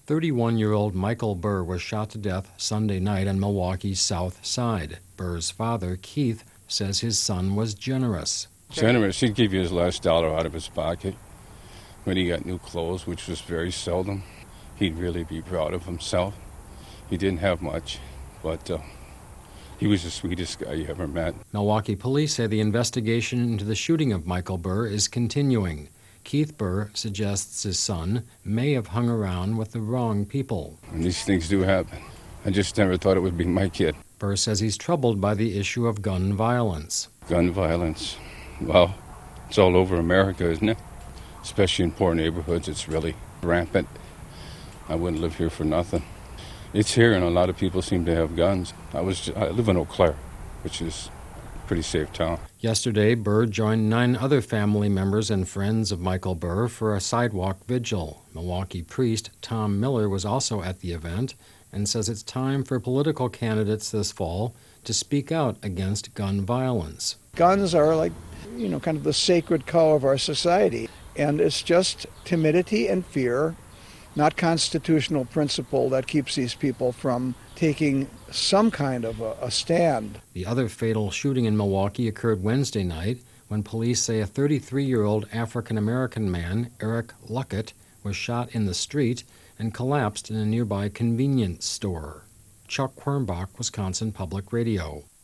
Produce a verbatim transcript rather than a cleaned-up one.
thirty-one-year-old Michael Burr was shot to death Sunday night on Milwaukee's South Side. Burr's father, Keith, says his son was generous. Generous. He'd give you his last dollar out of his pocket. When he got new clothes, which was very seldom, he'd really be proud of himself. He didn't have much, but uh, he was the sweetest guy you ever met. Milwaukee police say the investigation into the shooting of Michael Burr is continuing. Keith Burr suggests his son may have hung around with the wrong people. And these things do happen. I just never thought it would be my kid. Burr says he's troubled by the issue of gun violence. Gun violence, well, it's all over America, isn't it? Especially in poor neighborhoods, it's really rampant. I wouldn't live here for nothing. It's here, and a lot of people seem to have guns. I was I live in Eau Claire, which is a pretty safe town. Yesterday, Burr joined nine other family members and friends of Michael Burr for a sidewalk vigil. Milwaukee priest Tom Miller was also at the event and says it's time for political candidates this fall to speak out against gun violence. Guns are like, you know, kind of the sacred cow of our society. And it's just timidity and fear, not constitutional principle, that keeps these people from taking some kind of a, a stand. The other fatal shooting in Milwaukee occurred Wednesday night when police say a thirty-three-year-old African-American man, Eric Luckett, was shot in the street and collapsed in a nearby convenience store. Chuck Quirmbach, Wisconsin Public Radio.